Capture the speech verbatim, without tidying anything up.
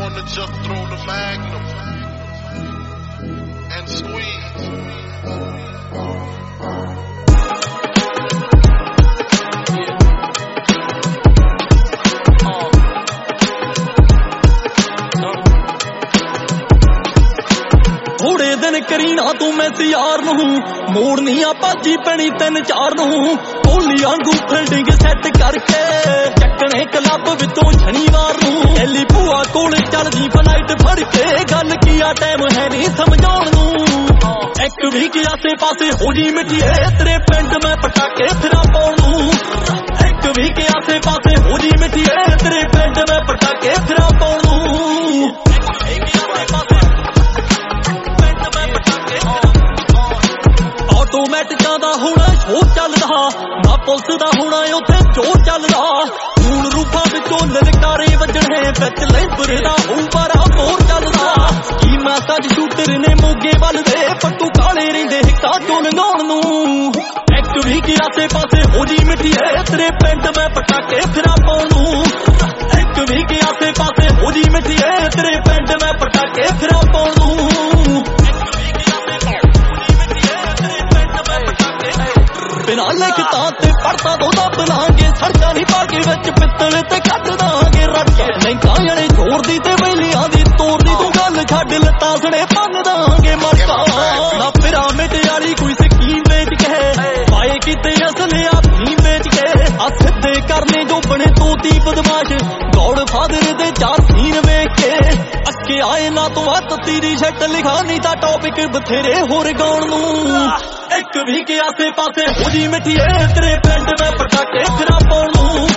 to just throw the magnum and squeeze. थोड़े दिन करी ना तू मैं यार नू मोड़नी आ भाजी पैनी तीन चार नू कोहली आंगू फील्डिंग सैट करके चकने क्लब विचों शनिवार नू एली भूआ कोल चलदी फ्लाइट फड़ के गल किया टाइम है नहीं समझाउण नू एक वीक आसे पासे हो जी मिठिए तेरे पिंड में पटाके फिरा पाउण नू एक वीक आसे पासे हो जी मिठिए तेरे पिंड में पटाके फिरा पाउण नू ਆਟੋਮੈਟਿਕਾਂ ਦਾ ਹੋਣਾ ਸ਼ੋਰ ਚੱਲਦਾ ਨਾ ਪੁਲਿਸ ਦਾ ਹੋਣਾ ਉੱਥੇ ਜ਼ੋਰ ਚੱਲਦਾ ਹੁਣ ਰੂਪਾਂ ਵਿੱਚੋਂ ਲਲਕਾਰੇ ਵੱਜਣੇ ਵਿੱਚ ਲੈਂਬਰ ਦਾ ਹੋਊਬਾਰਾ ਜ਼ੋਰ ਚੱਲਦਾ ਕੀ ਮੈਸੇਜ ਸ਼ੂਟਰ ਨੇ ਮੋਗੇ ਵੱਲ ਦੇ ਪੱਟੂ ਕਾਲੇ ਰਹਿੰਦੇ ਹਿੱਕਾਂ ਚੋਂ ਲੰਘਾਉਣ ਨੂੰ ਇੱਕ ਵੀ ਕਿ ਆਸੇ ਪਾਸੇ ਹੋ ਜੀ ਮਿੱਠੀਏ ਤੇਰੇ ਪਿੰਡ ਮੈਂ ਪਟਾਕੇ ਫਿਰਾਂ ਪਾਉਣ ਨੂੰ ਇੱਕ ਵੀ ਕਿ ਆਸੇ ਪਾਸੇ ਹੋ ਜੀ ਮਿੱਠੀਏ ਤੇਰੇ ਪਿੰਡ ਮੈਂ ਪਟਾਕੇ ਫਿਰਾਂ ਪਾਉਣ ਨੂੰ बिना लिखता ते पढ़ता दो दब लांगे सड़का नहीं पाके विच पित्तल ते कट दांगे रट लैंका जड़े जोर दी ते वेलियां दी तोड़ दी तू गल छड्ड लत्तां सड़े भन दांगे मरका ना पिरामिड वाली कोई स्कीम बेच के पाए किते असले अपनी बेच के आ सिद्धे करने जो बने तोती बदमाश गौड़ फादर दे चार सीन वेख के अक्के आए ना तू हत्थ तेरी शट लिखा नहीं ता टॉपिक बथेरे होर गाउण नूं एक भी के आसे पासे हो जी मिठिए तेरे पिंड में पटाके फिरा पाउण नूं